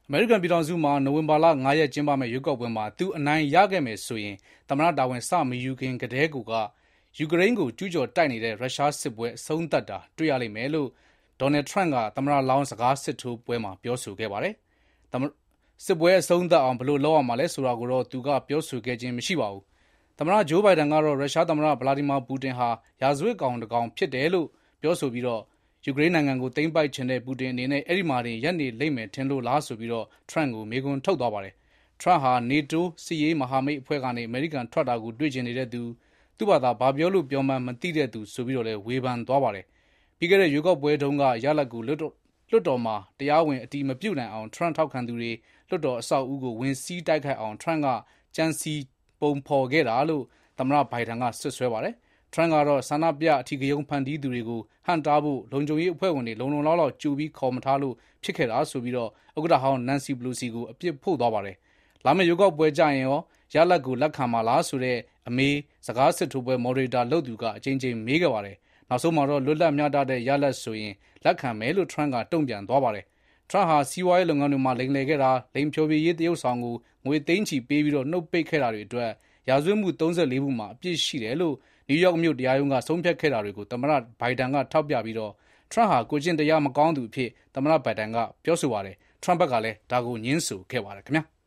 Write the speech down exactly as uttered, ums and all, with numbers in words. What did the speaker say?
အမေရိကန်ပြည်ထောင်စုမှာနိုဝင်ဘာလ၅ရက်ကျင်းပမယ့်ရွေးကောက်ပွဲမှာသူအနိုင်ရခဲ့မယ်ဆိုရင်သမ္မတတာဝန်စမယူခင်ကတည်းကယူကရိန်းကိုကျူးကျော်တိုက်နေတဲ့ရုရှားစစ်ပွဲအဆုံးသတ်တာတွေ့ရလိမ့်မယ်လို့ဒေါ်နယ်ထရန့်ကသမ္မတလောင်းစကားစစ်ထိုးပွဲမှာပြောဆိုခဲ့ပါတယ်။စစ်ပွဲအဆုံးသတ်အောင်ဘယ်လိုလုပ်ရမှာလဲဆိုတာကိုတော့သူကပြောဆိုခဲ့ခြင်းမရှိပါဘူး။သမ္မတဂျိုးဘိုင်ဒန်ကတော့ရုရှားသမ္မတဗလာဒီမာပူတင်ဟာရာဇဝတ်ကောင်တစ်ကောင်ဖြစ်တယ်လို့ပြောဆိုပြီးတော့ယူကရိန်းနိုင်ငံကိုသိမ်းပိုက်ချင်တဲ့ပူတင်အနေနဲ့အဲ့ဒီမှာတင်ရပ်နေလိမ့်မယ်ထင်လို့လားဆိုပြီးတော့ထရန့်ကိုမေးခွန်းထုတ်သွားပါတယ်။ထရန့်ဟာနေတိုးစစ်ရေးမဟာမိတ်အဖွဲ့ကနေအမေရိကန်ထွက်တာကိုတွေ့ကျင်နေတဲ့သူသူ့ဘာသာဘာပြောလို့ပြောမှန်းမသိတဲ့သူဆိုပြီးတော့လည်းဝေဖန်သွားပါတယ်။ပြီးခဲ့တဲ့ရွေးကောက်ပွဲတုန်းကရလဒ်ကိုလွတ်တော်လွတ်တော်မှာတရားဝင်အတီးမပြုတ်နိုင်အောင်ထရန့်ထောက်ခံသူတွေလွတ်တော်အဆောက်အဦကိုဝင်စီးတိုက်ခိုက်အောင်ထရန့်ကကြံစီပုံဖော်ခဲ့တာလို့သမ္မတဘိုင်ဒန်ကဆွဆွဲပါတယ်။ထရန့်ကတော့ဆန္ဒပြအထီးကယုံဖန်တီးသူတွေကိုဟန်တားဖို့လုံခြုံရေးအဖွဲ့ဝင်တွေလုံလုံလောက်လောက်ကြိုပြီးခေါ်မထားလို့ဖြစ်ခဲ့တာဆိုပြီးတော့ဥက္ကဋ္ဌဟောင်းနန်စီပလိုစီကိုအပြစ်ဖို့သွားပါတယ်။လာမယ့်ရွေးကောက်ပွဲကြရင်ရောရလဒ်ကိုလက်ခံမှာလားဆိုတဲ့အမေးစကားစစ်ထိုးပွဲမော်ဒရေတာလုပ်သူကအချင်းချင်းမေးခဲ့ပါတယ်။နောက်ဆုံးမှာတော့လွတ်လပ်မျှတတဲ့ရလဒ်ဆိုရင်လက်ခံမယ်လို့ထရန့်ကတုံ့ပြန်သွားပါတယ်။ထရန့်ဟာစီးပွားရေးလုပ်ငန်းတွေမှာလိမ်လည်ခဲ့တာလိမ်ဖြိုပြရေးတရုတ်ဆောင်ကိုငွေသိန်းချီပေးပြီးတော့နှုတ်ပိတ်ခဲ့တာတွေအတွက်ရာဇဝတ်မှုသုံးဆယ့်လေးမှုမှာအပြစ်ရှိတယ်လို့နယူးယောက်မြို့တရားရုံးကဆုံးဖြတ်ခဲ့တာတွေကိုသမ္မတဘိုင်ဒန်ကထောက်ပြပြီးတော့ထရန့်ဟာကိုကျင့်တရားမကောင်းသူအဖြစ်သမ္မတဘိုင်ဒန်ကပြောဆိုပါတယ်။ထရန့်ဘက်ကလည်းဒါကိုညှင်းဆိုခဲ့ပါတယ်ခင်ဗျာ။